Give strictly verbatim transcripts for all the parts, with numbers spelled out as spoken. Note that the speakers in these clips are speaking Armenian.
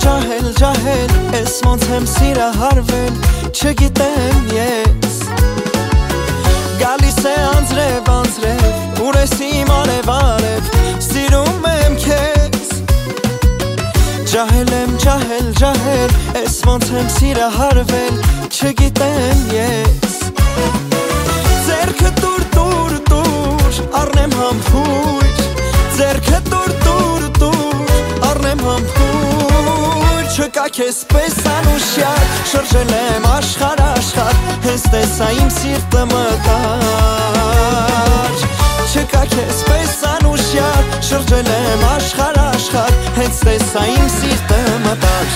ջահել ջահել Ես ոնց եմ սիրահարվել Չգիտեմ ես Գալիս է անձրև անձրև Ուր ես իմ արև արև Սիրում եմ քեզ Ջահել եմ ջահել ջահել Ես ոնց եմ սիրահարվել Չգիտեմ ես Ձերքը տուր տուր տուր Առնեմ համբույր Ձերքը տուր տուր տուր Առնեմ համբույր Չկա քեզ պես անուշյար Շրջել եմ աշխար աշխար Հենց տեսա իմ սիրտը մտար Չկա քեզ պես անուշյար Շրջել եմ աշխար աշխար Հենց տեսա իմ սիրտը մտար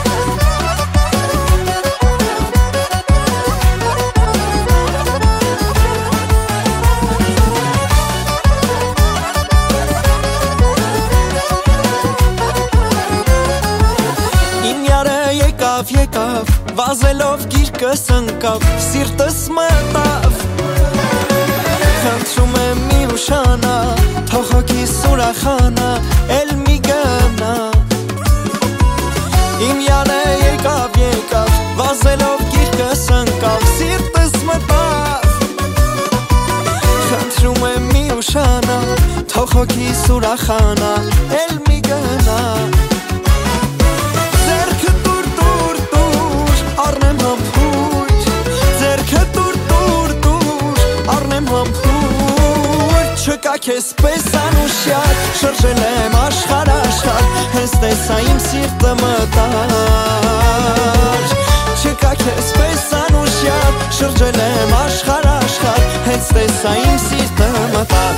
Եկավ, եկավ, վազելով գիրկս ընկավ, սիրտս մտավ Խնդրում եմ մի ուշանա, թող հոգիս ուրախանա, էլ մի գնա Իմ յանը եկավ, եկավ, վազելով գիրկս ընկավ, սիրտս մտավ Խնդրում եմ մի ուշանա, թող հոգիս ուրախանա, էլ մի գնա Առնեմ համբույր Ձերքը տուր տուր տուր Առնեմ համբույր Չկա քեզ պես անուշյար Շրջել եմ աշխար աշխար Հենց տեսա իմ սիրտը մտար Չկա քեզ պես անուշյար Շրջել եմ աշխար աշխար Հենց տեսա իմ սիրտը մտար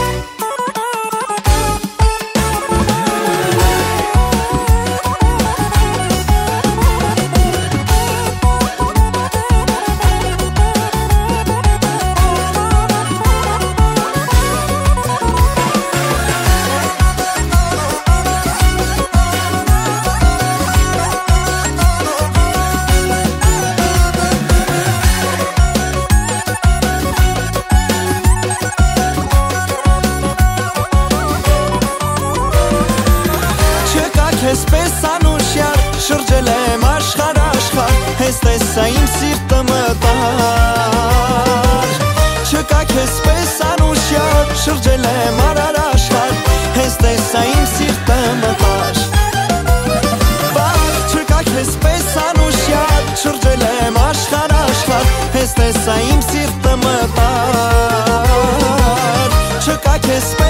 Ես պես անուշյար շրջել եմ աշխար աշխար Հենց տեսա իմ սիրտը մտար Չկա քեզ պես անուշյար շրջել եմ արար աշխար Հենց տեսա իմ սիրտը մտար Բայց չկա քեզ պես անուշյար շրջել եմ աշխար աշխար Հենց տեսա իմ սիրտը մտար Չկա քեզ պես